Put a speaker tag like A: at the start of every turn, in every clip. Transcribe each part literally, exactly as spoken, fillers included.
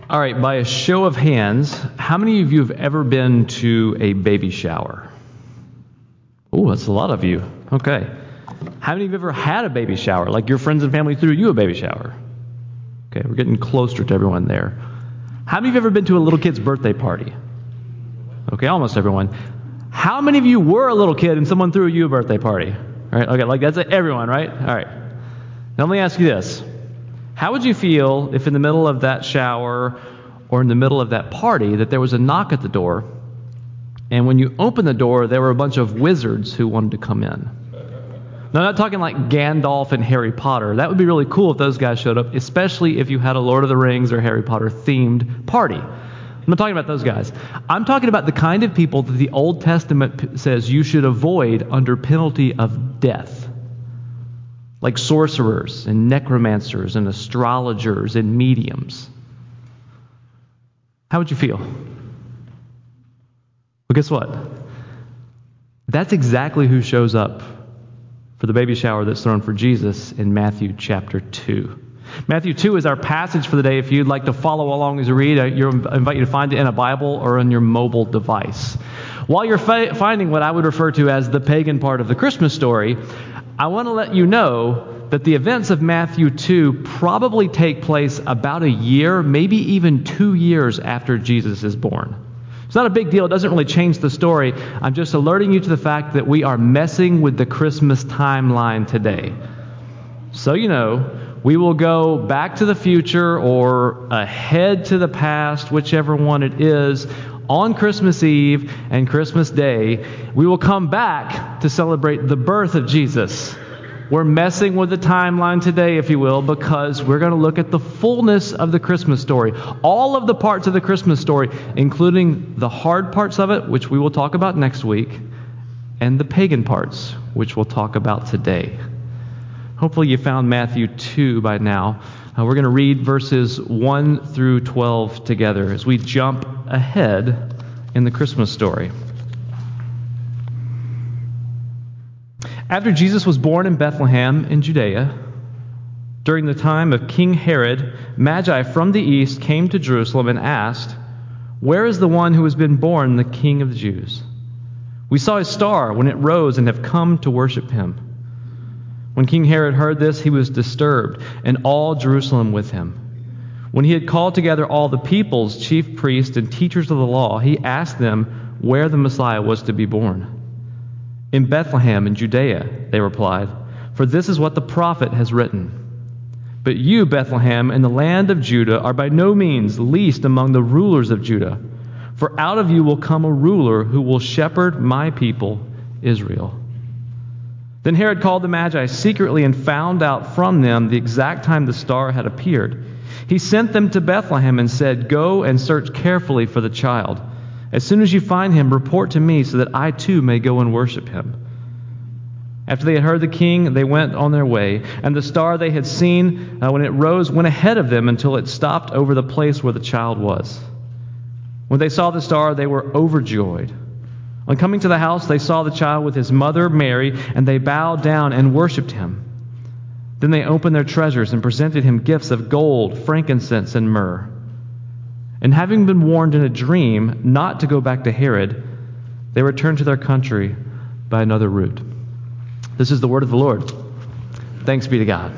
A: All right, by a show of hands, how many of you have ever been to a baby shower? Oh, that's a lot of you. Okay. How many of you have ever had a baby shower? Like your friends and family threw you a baby shower? Okay, we're getting closer to everyone there. How many of you have ever been to a little kid's birthday party? Okay, almost everyone. How many of you were a little kid and someone threw you a birthday party? All right, okay, like that's everyone, right? All right. Now let me ask you this. How would you feel if in the middle of that shower or in the middle of that party that there was a knock at the door, and when you opened the door, there were a bunch of wizards who wanted to come in? Now, I'm not talking like Gandalf and Harry Potter. That would be really cool if those guys showed up, especially if you had a Lord of the Rings or Harry Potter themed party. I'm not talking about those guys. I'm talking about the kind of people that the Old Testament says you should avoid under penalty of death. Like sorcerers and necromancers and astrologers and mediums. How would you feel? Well, guess what? That's exactly who shows up for the baby shower that's thrown for Jesus in Matthew chapter two. Matthew two is our passage for the day. If you'd like to follow along as you read, I invite you to find it in a Bible or on your mobile device. While you're fi- finding what I would refer to as the pagan part of the Christmas story, I want to let you know that the events of Matthew two probably take place about a year, maybe even two years after Jesus is born. It's not a big deal. It doesn't really change the story. I'm just alerting you to the fact that we are messing with the Christmas timeline today. So you know, we will go back to the future or ahead to the past, whichever one it is, on Christmas Eve and Christmas Day. We will come back to celebrate the birth of Jesus. We're messing with the timeline today, if you will, because we're going to look at the fullness of the Christmas story. All of the parts of the Christmas story, including the hard parts of it, which we will talk about next week, and the pagan parts, which we'll talk about today. Hopefully you found Matthew two by now. Uh, we're going to read verses one through twelve together as we jump ahead in the Christmas story. After Jesus was born in Bethlehem in Judea, during the time of King Herod, Magi from the east came to Jerusalem and asked, "Where is the one who has been born the King of the Jews? We saw his star when it rose and have come to worship him." When King Herod heard this, he was disturbed, and all Jerusalem with him. When he had called together all the people's chief priests and teachers of the law, he asked them where the Messiah was to be born. "In Bethlehem in Judea," they replied, "for this is what the prophet has written. But you, Bethlehem, in the land of Judah, are by no means least among the rulers of Judah, for out of you will come a ruler who will shepherd my people, Israel." Then Herod called the Magi secretly and found out from them the exact time the star had appeared. He sent them to Bethlehem and said, "Go and search carefully for the child. As soon as you find him, report to me so that I too may go and worship him." After they had heard the king, they went on their way, and the star they had seen uh, when it rose went ahead of them until it stopped over the place where the child was. When they saw the star, they were overjoyed. On coming to the house, they saw the child with his mother Mary, and they bowed down and worshipped him. Then they opened their treasures and presented him gifts of gold, frankincense, and myrrh. And having been warned in a dream not to go back to Herod, they returned to their country by another route. This is the word of the Lord. Thanks be to God.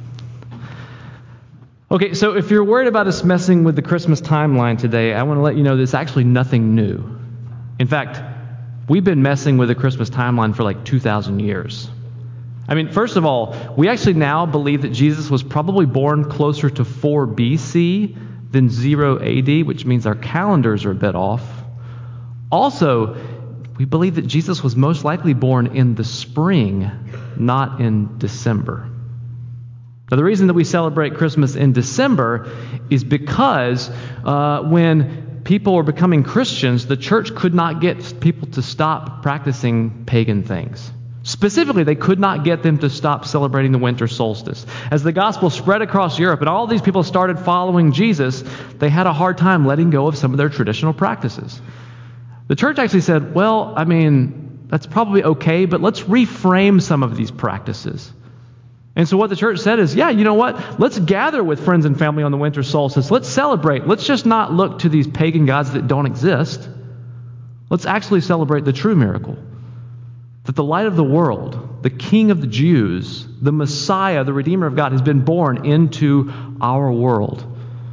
A: Okay, so if you're worried about us messing with the Christmas timeline today, I want to let you know there's actually nothing new. In fact, we've been messing with the Christmas timeline for like two thousand years. I mean, first of all, we actually now believe that Jesus was probably born closer to four B C than zero A D, which means our calendars are a bit off. Also, we believe that Jesus was most likely born in the spring, not in December. Now, the reason that we celebrate Christmas in December is because uh, when people were becoming Christians, the church could not get people to stop practicing pagan things. Specifically, they could not get them to stop celebrating the winter solstice. As the gospel spread across Europe and all these people started following Jesus, they had a hard time letting go of some of their traditional practices. The church actually said, well, I mean, that's probably okay, but let's reframe some of these practices. And so what the church said is, yeah, you know what? Let's gather with friends and family on the winter solstice. Let's celebrate. Let's just not look to these pagan gods that don't exist. Let's actually celebrate the true miracle. That the light of the world, the King of the Jews, the Messiah, the Redeemer of God, has been born into our world.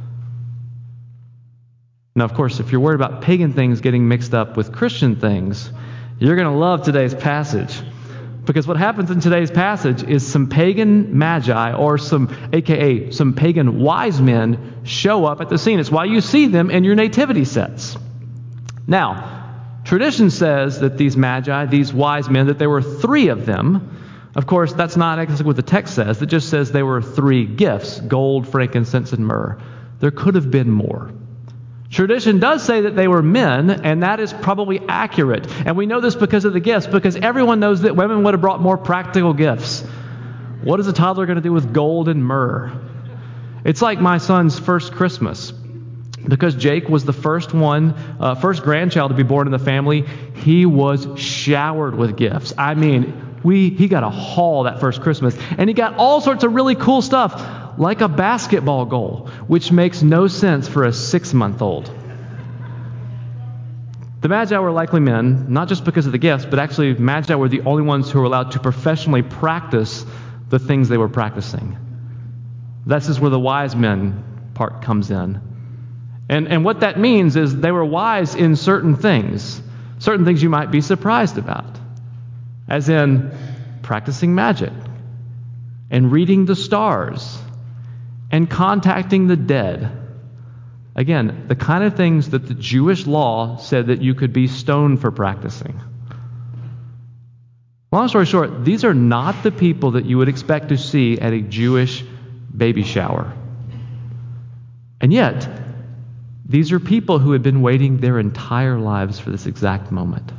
A: Now, of course, if you're worried about pagan things getting mixed up with Christian things, you're going to love today's passage. Because what happens in today's passage is some pagan magi, or some, A K A, some pagan wise men show up at the scene. It's why you see them in your nativity sets. Now, tradition says that these magi, these wise men, that there were three of them. Of course, that's not exactly what the text says. It just says there were three gifts: gold, frankincense, and myrrh. There could have been more. Tradition does say that they were men, and that is probably accurate. And we know this because of the gifts, because everyone knows that women would have brought more practical gifts. What is a toddler going to do with gold and myrrh? It's like my son's first Christmas. Because Jake was the first one, uh, first grandchild to be born in the family, he was showered with gifts. I mean, we he got a haul that first Christmas. And he got all sorts of really cool stuff, like a basketball goal, which makes no sense for a six-month-old. The Magi were likely men, not just because of the gifts, but actually Magi were the only ones who were allowed to professionally practice the things they were practicing. This is where the wise men part comes in. And, and what that means is they were wise in certain things, certain things you might be surprised about, as in practicing magic and reading the stars and contacting the dead. Again, the kind of things that the Jewish law said that you could be stoned for practicing. Long story short, these are not the people that you would expect to see at a Jewish baby shower. And yet, these are people who had been waiting their entire lives for this exact moment.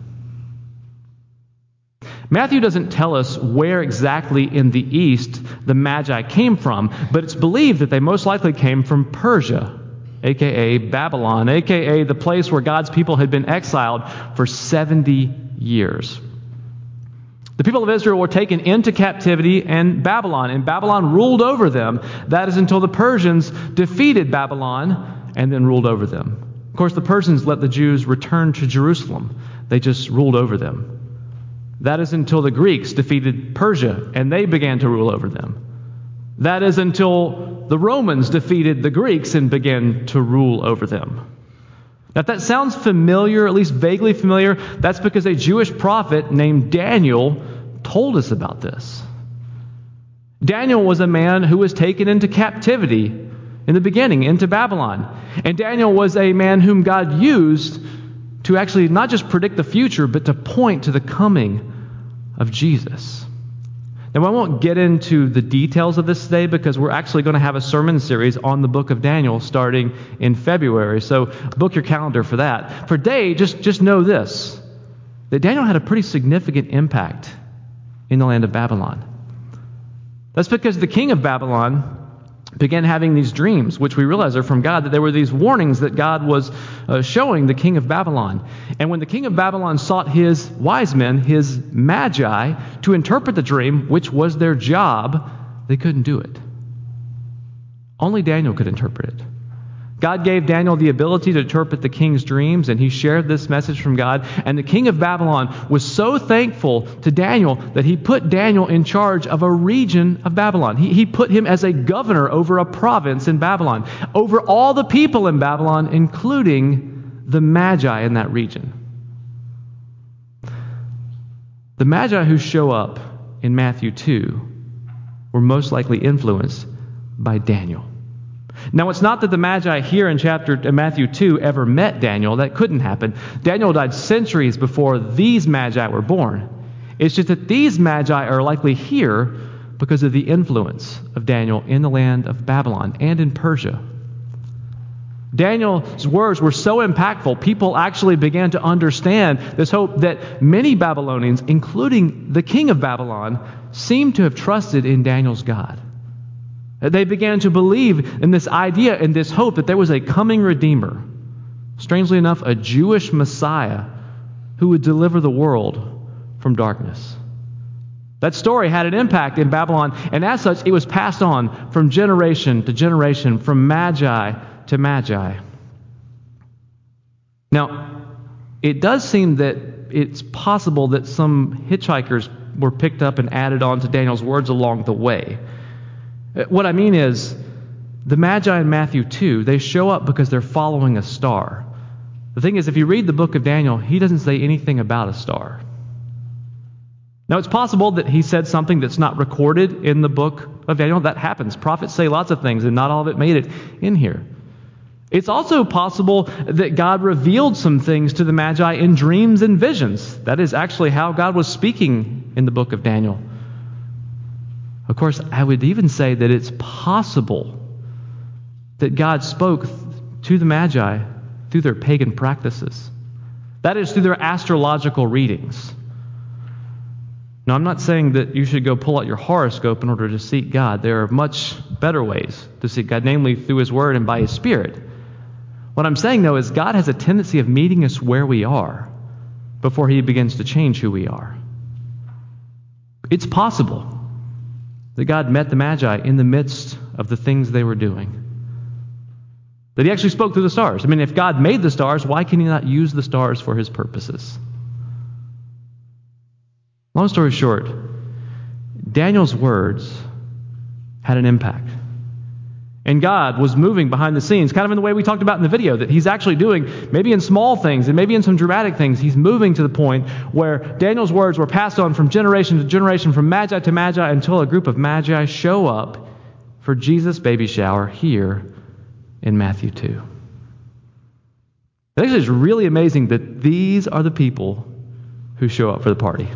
A: Matthew doesn't tell us where exactly in the east the Magi came from, but it's believed that they most likely came from Persia, a k a. Babylon, a k a the place where God's people had been exiled for seventy years. The people of Israel were taken into captivity in Babylon, and Babylon ruled over them. That is until the Persians defeated Babylon and then ruled over them. Of course, the Persians let the Jews return to Jerusalem. They just ruled over them. That is until the Greeks defeated Persia and they began to rule over them. That is until the Romans defeated the Greeks and began to rule over them. Now, if that sounds familiar, at least vaguely familiar, that's because a Jewish prophet named Daniel told us about this. Daniel was a man who was taken into captivity in the beginning, into Babylon. And Daniel was a man whom God used to actually not just predict the future, but to point to the coming of Jesus. Now, I won't get into the details of this today because we're actually going to have a sermon series on the book of Daniel starting in February. So book your calendar for that. For today, just, just know this, that Daniel had a pretty significant impact in the land of Babylon. That's because the king of Babylon began having these dreams, which we realize are from God, that there were these warnings that God was uh, showing the king of Babylon. And when the king of Babylon sought his wise men, his magi, to interpret the dream, which was their job, they couldn't do it. Only Daniel could interpret it. God gave Daniel the ability to interpret the king's dreams, and he shared this message from God. And the king of Babylon was so thankful to Daniel that he put Daniel in charge of a region of Babylon. He, he put him as a governor over a province in Babylon, over all the people in Babylon, including the Magi in that region. The Magi who show up in Matthew two were most likely influenced by Daniel. Now, it's not that the Magi here in chapter in Matthew two ever met Daniel. That couldn't happen. Daniel died centuries before these Magi were born. It's just that these Magi are likely here because of the influence of Daniel in the land of Babylon and in Persia. Daniel's words were so impactful, people actually began to understand this hope that many Babylonians, including the king of Babylon, seemed to have trusted in Daniel's God. They began to believe in this idea and this hope that there was a coming Redeemer, strangely enough, a Jewish Messiah who would deliver the world from darkness. That story had an impact in Babylon, and as such, it was passed on from generation to generation, from magi to magi. Now, it does seem that it's possible that some hitchhikers were picked up and added on to Daniel's words along the way. What I mean is, the Magi in Matthew two, they show up because they're following a star. The thing is, if you read the book of Daniel, he doesn't say anything about a star. Now, it's possible that he said something that's not recorded in the book of Daniel. That happens. Prophets say lots of things, and not all of it made it in here. It's also possible that God revealed some things to the Magi in dreams and visions. That is actually how God was speaking in the book of Daniel. Of course, I would even say that it's possible that God spoke to the Magi through their pagan practices. That is, through their astrological readings. Now, I'm not saying that you should go pull out your horoscope in order to seek God. There are much better ways to seek God, namely through His Word and by His Spirit. What I'm saying, though, is God has a tendency of meeting us where we are before He begins to change who we are. It's possible that God met the Magi in the midst of the things they were doing. That He actually spoke through the stars. I mean, if God made the stars, why can He not use the stars for His purposes? Long story short, Daniel's words had an impact. And God was moving behind the scenes, kind of in the way we talked about in the video, that He's actually doing, maybe in small things and maybe in some dramatic things, He's moving to the point where Daniel's words were passed on from generation to generation, from magi to magi, until a group of magi show up for Jesus' baby shower here in Matthew two. It actually is really amazing that these are the people who show up for the party.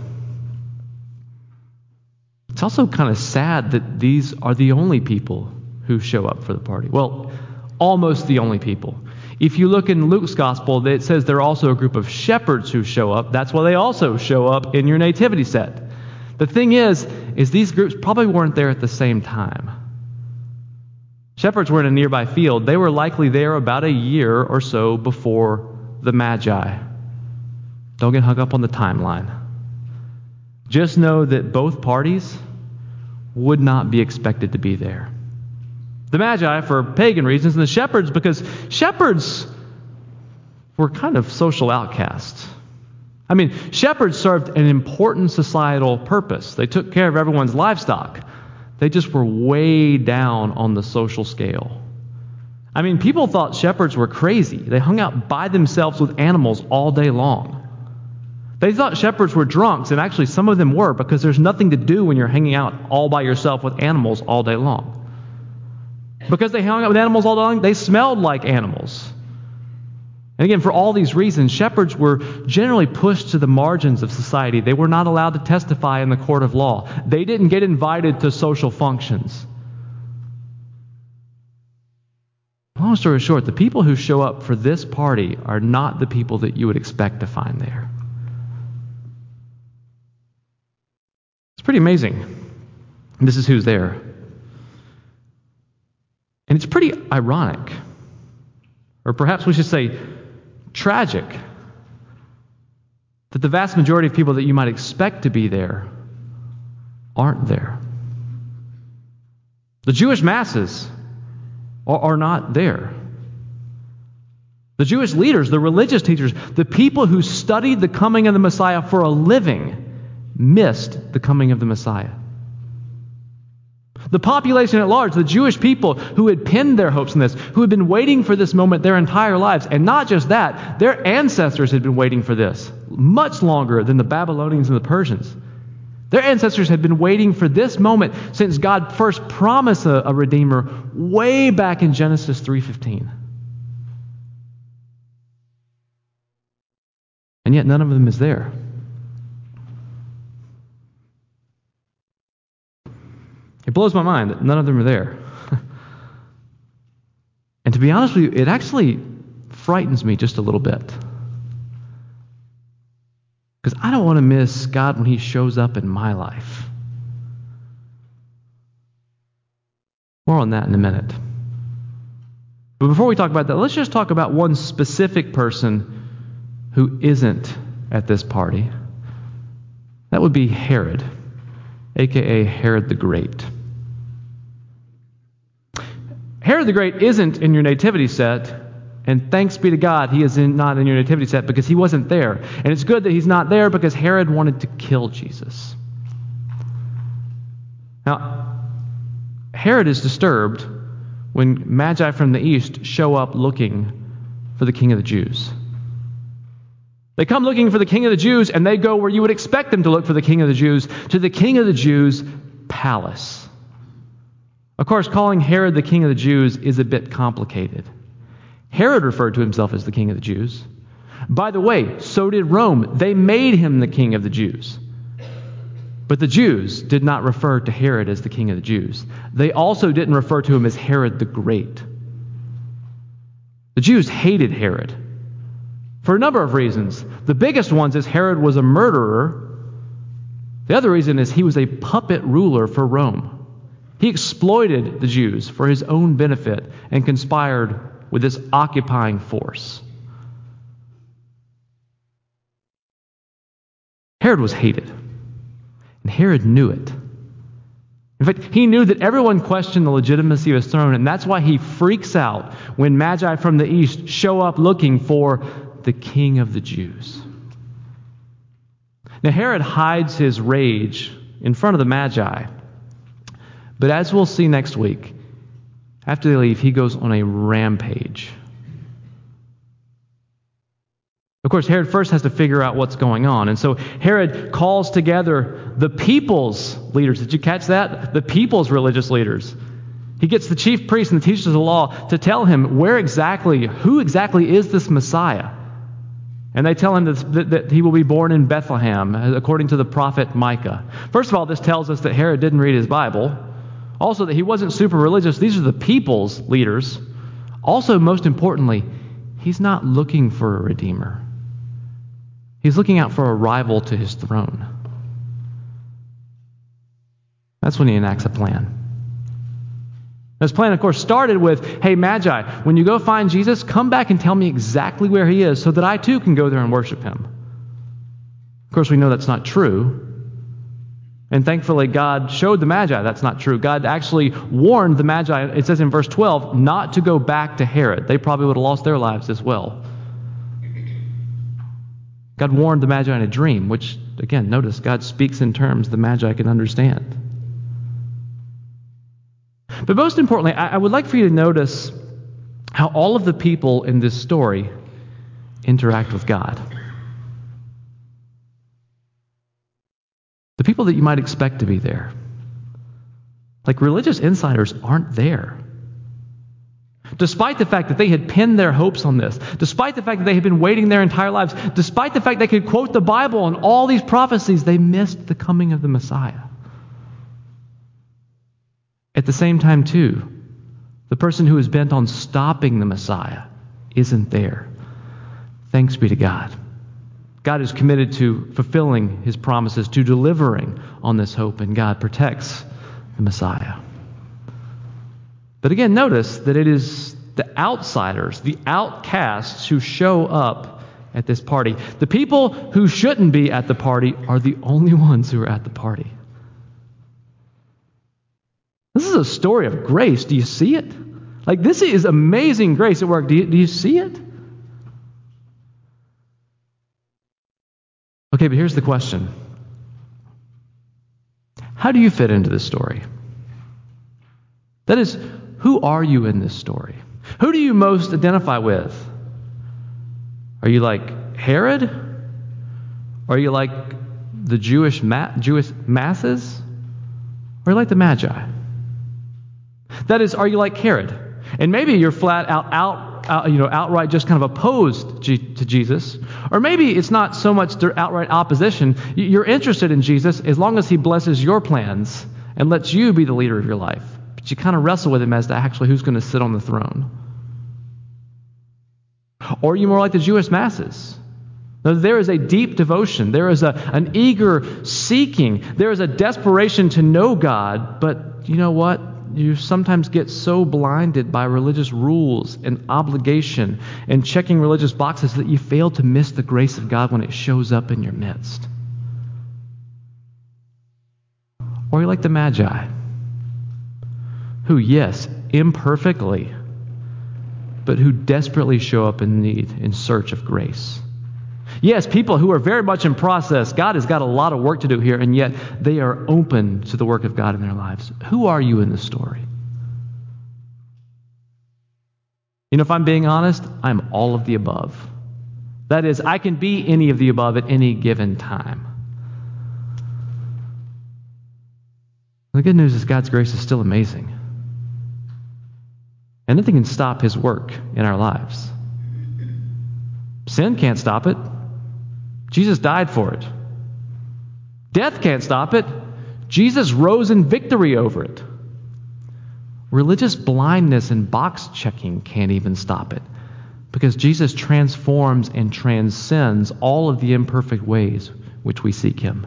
A: It's also kind of sad that these are the only people who show up for the party. Well, almost the only people. If you look in Luke's gospel, it says there are also a group of shepherds who show up. That's why they also show up in your nativity set. The thing is, is these groups probably weren't there at the same time. Shepherds were in a nearby field. They were likely there about a year or so before the Magi. Don't get hung up on the timeline. Just know that both parties would not be expected to be there. The Magi for pagan reasons, and the shepherds because shepherds were kind of social outcasts. I mean, shepherds served an important societal purpose. They took care of everyone's livestock. They just were way down on the social scale. I mean, people thought shepherds were crazy. They hung out by themselves with animals all day long. They thought shepherds were drunks, and actually some of them were, because there's nothing to do when you're hanging out all by yourself with animals all day long. Because they hung out with animals all day long, they smelled like animals. And again, for all these reasons, shepherds were generally pushed to the margins of society. They were not allowed to testify in the court of law. They didn't get invited to social functions. Long story short, the people who show up for this party are not the people that you would expect to find there. It's pretty amazing. This is who's there. And it's pretty ironic, or perhaps we should say tragic, that the vast majority of people that you might expect to be there aren't there. The Jewish masses are, are not there. The Jewish leaders, the religious teachers, the people who studied the coming of the Messiah for a living missed the coming of the Messiah. The population at large, the Jewish people who had pinned their hopes in this, who had been waiting for this moment their entire lives, and not just that, their ancestors had been waiting for this much longer than the Babylonians and the Persians. Their ancestors had been waiting for this moment since God first promised a, a Redeemer way back in Genesis three fifteen. And yet none of them is there. It blows my mind that none of them are there. And to be honest with you, it actually frightens me just a little bit. Because I don't want to miss God when He shows up in my life. More on that in a minute. But before we talk about that, let's just talk about one specific person who isn't at this party. That would be Herod. aka Herod the Great. Herod the Great isn't in your nativity set, and thanks be to God he is in, not in your nativity set because he wasn't there. And it's good that he's not there because Herod wanted to kill Jesus. Now, Herod is disturbed when Magi from the east show up looking for the King of the Jews. They come looking for the King of the Jews, and they go where you would expect them to look for the King of the Jews, to the King of the Jews' palace. Of course, calling Herod the King of the Jews is a bit complicated. Herod referred to himself as the King of the Jews. By the way, so did Rome. They made him the King of the Jews. But the Jews did not refer to Herod as the King of the Jews. They also didn't refer to him as Herod the Great. The Jews hated Herod for a number of reasons. The biggest ones is Herod was a murderer. The other reason is he was a puppet ruler for Rome. He exploited the Jews for his own benefit and conspired with this occupying force. Herod was hated, and Herod knew it. In fact, he knew that everyone questioned the legitimacy of his throne, and that's why he freaks out when Magi from the east show up looking for the King of the Jews. Now, Herod hides his rage in front of the Magi. But as we'll see next week, after they leave, he goes on a rampage. Of course, Herod first has to figure out what's going on. And so Herod calls together the people's leaders. Did you catch that? The people's religious leaders. He gets the chief priests and the teachers of the law to tell him where exactly, who exactly is this Messiah. And they tell him that, that he will be born in Bethlehem, according to the prophet Micah. First of all, this tells us that Herod didn't read his Bible. Also, that he wasn't super religious. These are the people's leaders. Also, most importantly, he's not looking for a redeemer. He's looking out for a rival to his throne. That's when he enacts a plan. This plan, of course, started with, hey, Magi, when you go find Jesus, come back and tell me exactly where he is so that I too can go there and worship him. Of course, we know that's not true. And thankfully, God showed the Magi that's not true. God actually warned the Magi, it says in verse twelve, not to go back to Herod. They probably would have lost their lives as well. God warned the Magi in a dream, which, again, notice God speaks in terms the Magi can understand. But most importantly, I would like for you to notice how all of the people in this story interact with God. The people that you might expect to be there. Like religious insiders aren't there. Despite the fact that they had pinned their hopes on this, despite the fact that they had been waiting their entire lives, despite the fact they could quote the Bible and all these prophecies, they missed the coming of the Messiah. At the same time, too, the person who is bent on stopping the Messiah isn't there. Thanks be to God. God is committed to fulfilling his promises, to delivering on this hope, and God protects the Messiah. But again, notice that it is the outsiders, the outcasts who show up at this party. The people who shouldn't be at the party are the only ones who are at the party. This is a story of grace. Do you see it? Like, this is amazing grace at work. Do you, do you see it? Okay, but here's the question. How do you fit into this story? That is, who are you in this story? Who do you most identify with? Are you like Herod? Are you like the Jewish ma- Jewish masses? Or are you like the Magi? That is, are you like Herod? And maybe you're flat out, out, out you know, outright just kind of opposed to Jesus. Or maybe it's not so much outright opposition. You're interested in Jesus as long as he blesses your plans and lets you be the leader of your life. But you kind of wrestle with him as to actually who's going to sit on the throne. Or are you more like the Jewish masses? Now, there is a deep devotion. There is a, an eager seeking. There is a desperation to know God. But you know what? You sometimes get so blinded by religious rules and obligation and checking religious boxes that you fail to miss the grace of God when it shows up in your midst. Or are you like the Magi, who, yes, imperfectly, but who desperately show up in need, in search of grace? Yes, people who are very much in process. God has got a lot of work to do here, and yet they are open to the work of God in their lives. Who are you in this story? You know, if I'm being honest, I'm all of the above. That is, I can be any of the above at any given time. The good news is God's grace is still amazing. And nothing can stop His work in our lives. Sin can't stop it. Jesus died for it. Death can't stop it. Jesus rose in victory over it. Religious blindness and box checking can't even stop it, because Jesus transforms and transcends all of the imperfect ways which we seek Him.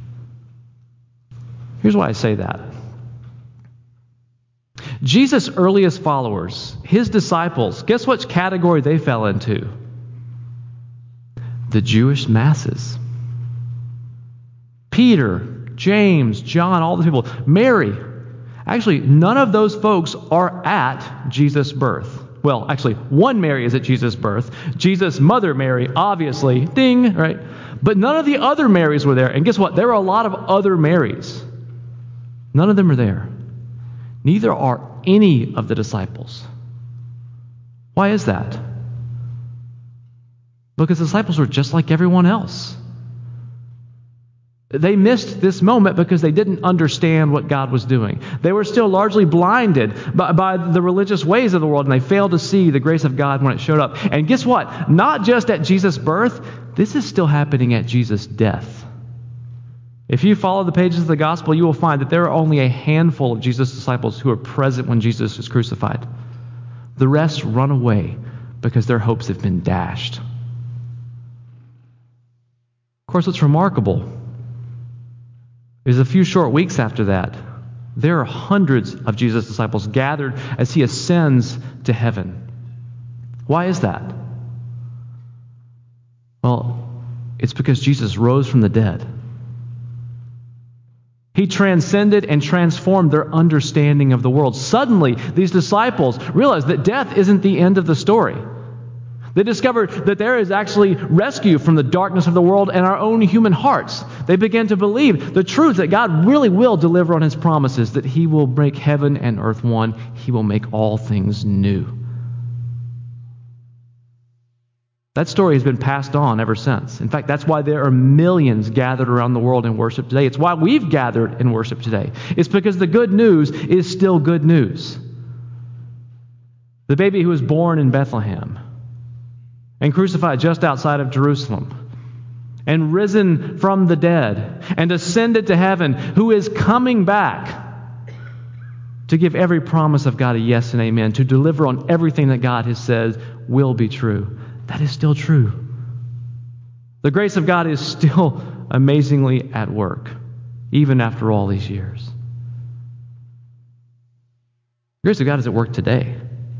A: Here's why I say that. Jesus' earliest followers, His disciples, guess which category they fell into? The Jewish masses. Peter, James, John, all the people. Mary. Actually, none of those folks are at Jesus' birth. Well, actually, one Mary is at Jesus' birth. Jesus' mother Mary, obviously. Ding, right? But none of the other Marys were there. And guess what? There are a lot of other Marys. None of them are there. Neither are any of the disciples. Why is that? Because the disciples were just like everyone else. They missed this moment because they didn't understand what God was doing. They were still largely blinded by, by the religious ways of the world, and they failed to see the grace of God when it showed up. And guess what? Not just at Jesus' birth, this is still happening at Jesus' death. If you follow the pages of the gospel, you will find that there are only a handful of Jesus' disciples who are present when Jesus was crucified. The rest run away because their hopes have been dashed. Of course, what's remarkable is a few short weeks after that, there are hundreds of Jesus' disciples gathered as He ascends to heaven. Why is that? Well, it's because Jesus rose from the dead. He transcended and transformed their understanding of the world. Suddenly, these disciples realized that death isn't the end of the story. They discovered that there is actually rescue from the darkness of the world and our own human hearts. They began to believe the truth that God really will deliver on His promises, that He will make heaven and earth one. He will make all things new. That story has been passed on ever since. In fact, that's why there are millions gathered around the world in worship today. It's why we've gathered in worship today. It's because the good news is still good news. The baby who was born in Bethlehem and crucified just outside of Jerusalem and risen from the dead and ascended to heaven, who is coming back to give every promise of God a yes and amen, to deliver on everything that God has said will be true. That is still true. The grace of God is still amazingly at work, even after all these years. The grace of God is at work today.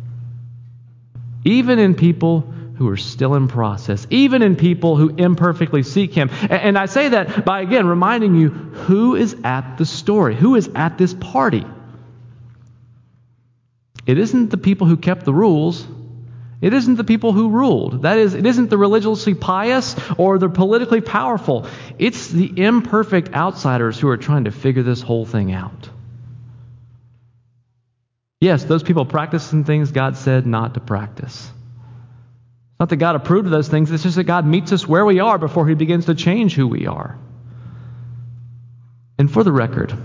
A: Even in people who are still in process, even in people who imperfectly seek Him. And I say that by, again, reminding you who is at the story, who is at this party. It isn't the people who kept the rules. It isn't the people who ruled. That is, it isn't the religiously pious or the politically powerful. It's the imperfect outsiders who are trying to figure this whole thing out. Yes, those people practice some things God said not to practice. Not that God approved of those things. It's just that God meets us where we are before He begins to change who we are. And for the record,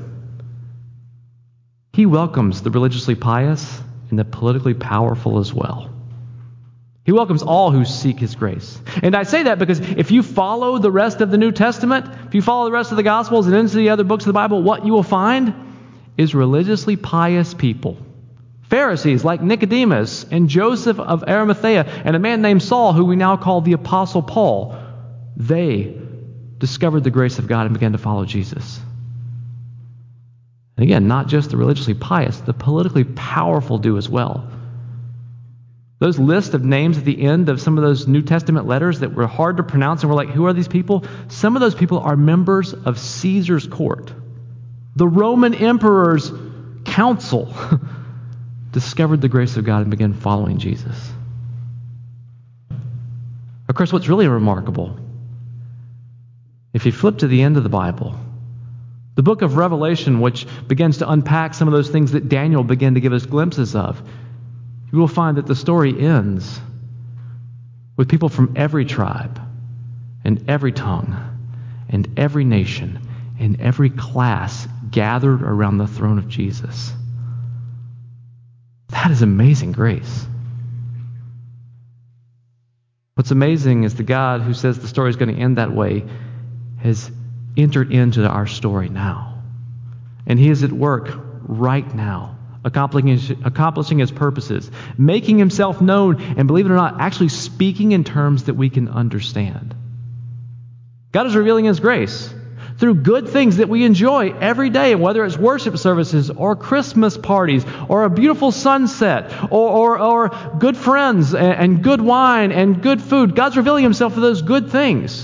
A: He welcomes the religiously pious and the politically powerful as well. He welcomes all who seek His grace. And I say that because if you follow the rest of the New Testament, if you follow the rest of the Gospels and into the other books of the Bible, what you will find is religiously pious people. Pharisees like Nicodemus and Joseph of Arimathea and a man named Saul, who we now call the Apostle Paul. They discovered the grace of God and began to follow Jesus. And again, not just the religiously pious, the politically powerful do as well. Those lists of names at the end of some of those New Testament letters that were hard to pronounce and we're like, who are these people? Some of those people are members of Caesar's court. The Roman emperor's council discovered the grace of God and began following Jesus. Of course, what's really remarkable, if you flip to the end of the Bible, the book of Revelation, which begins to unpack some of those things that Daniel began to give us glimpses of, you will find that the story ends with people from every tribe and every tongue and every nation and every class gathered around the throne of Jesus. That is amazing grace. What's amazing is the God who says the story is going to end that way has entered into our story now. And he is at work right now, accomplishing his, accomplishing his purposes, making himself known, and believe it or not, actually speaking in terms that we can understand. God is revealing his grace through good things that we enjoy every day, whether it's worship services or Christmas parties or a beautiful sunset or, or, or good friends and, and good wine and good food. God's revealing himself through those good things.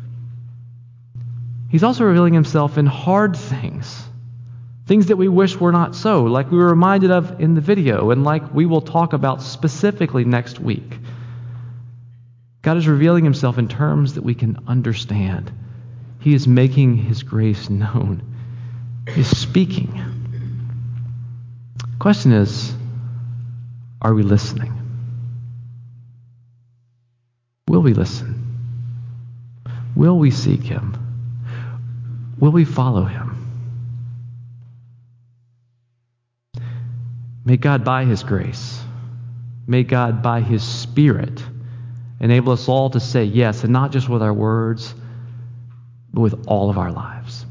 A: He's also revealing himself in hard things, things that we wish were not so, like we were reminded of in the video and like we will talk about specifically next week. God is revealing himself in terms that we can understand. He is making his grace known. He's speaking. The question is, are we listening? Will we listen? Will we seek him? Will we follow him? May God, by his grace, may God, by his Spirit, enable us all to say yes, and not just with our words, but with all of our lives.